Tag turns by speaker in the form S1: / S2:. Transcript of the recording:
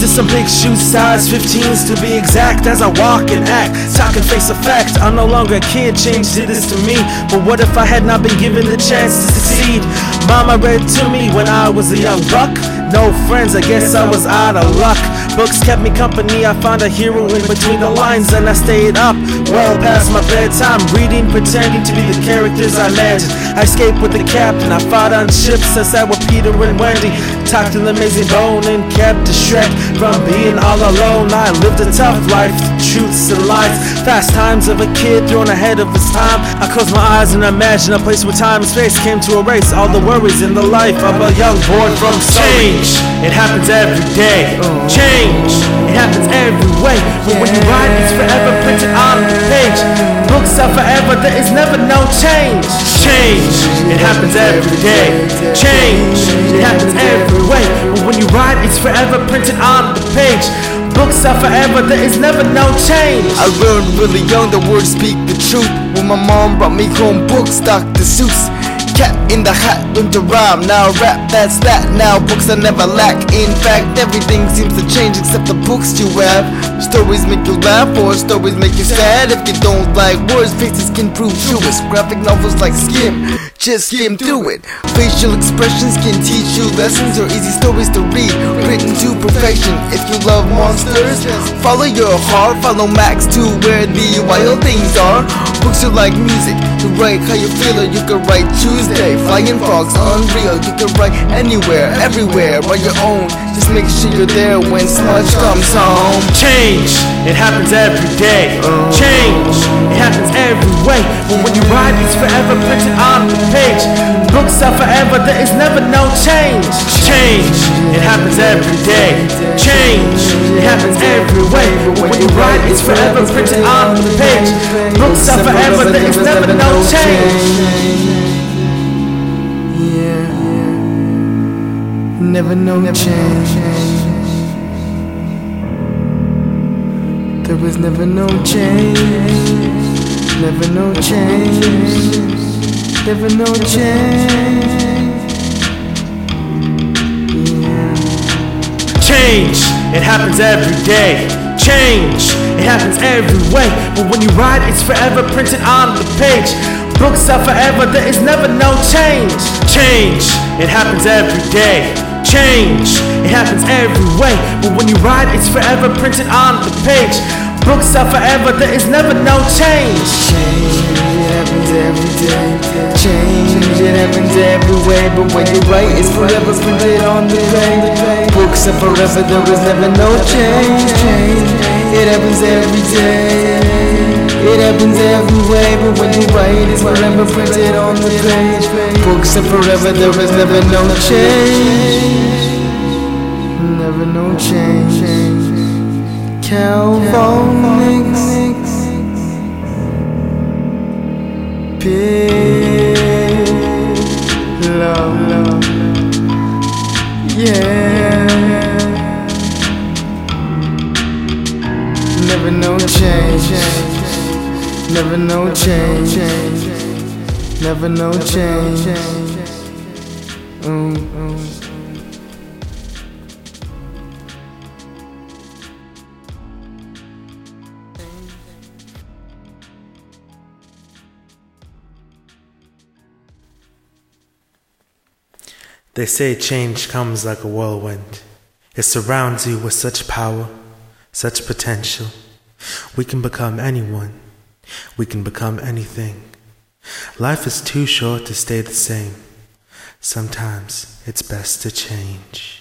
S1: into some big shoe size 15s to be exact. As I walk and act, talk and face a fact, I'm no longer a kid, change did this to me. But what if I had not been given the chance to succeed? Mama read to me when I was a young buck. No friends, I guess I was out of luck. Books kept me company, I found a hero in between the lines, and I stayed up well past my bedtime, reading, pretending to be the characters I imagined. I escaped with the captain, I fought on ships, I sat with Peter and Wendy, talked an amazing bone and kept a Shrek from being all alone. I lived a tough life, truths and lies, fast times of a kid thrown ahead of his time. I closed my eyes and imagined a place where time and space came to erase all the worries in the life of a young boy from Surrey. It happens every day. Change, it happens every way. But when you write, it's forever printed on the page. Books are forever, there is never no change. Change, it happens every day. Change, it happens every way. But when you write, it's forever printed on the page. Books are forever, there is never no change.
S2: I learned really young, the words speak the truth. When my mom brought me home books, Dr. Seuss. Cat in the hat, learned to rhyme, now rap, that's that. Now books I never lack. In fact, everything seems to change except the books you have. Stories make you laugh or stories make you sad. If you don't like words, faces can prove truest. Graphic novels like Skim, just skim through it. Facial expressions can teach you lessons or easy stories to read, written to perfection. If you love monsters, follow your heart, follow Max to where the wild things are. Books are like music, you write how you feel, or you could write Tuesday, flying frogs, unreal. You can write anywhere, everywhere, on your own. Just make sure you're there when Smudge comes home.
S1: Change, it happens every day. Change, it happens every way. But when you write, it's forever printed on the page. Books are forever, there is never no change. Change, it happens every day. Change, it happens every way. But when you write, it's forever printed on the page. Books are forever, there is never no change.
S2: Never no change. There was never no change. Never no change. Never no change.
S1: Change, it happens every day. Change, it happens every way. But when you write, it's forever printed on the page. Books are forever, there is never no change. Change, it happens every day. Change, it happens every way. But when you write, it's forever printed on the page. Books are forever, there is never no change.
S2: Change, it happens every day. Change, it happens every way. But when you write, it's forever printed on the page. Books are forever, there is never no change. Change, it happens every day. It happens every way, but when you write, it's forever printed on the page. Books are forever, there is never no change. Never no change. Calphonics, love, yeah. Never no change. Never no change. Never no change.
S1: They say change comes like a whirlwind. It surrounds you with such power, such potential. We can become anyone. We can become anything. Life is too short to stay the same. Sometimes it's best to change.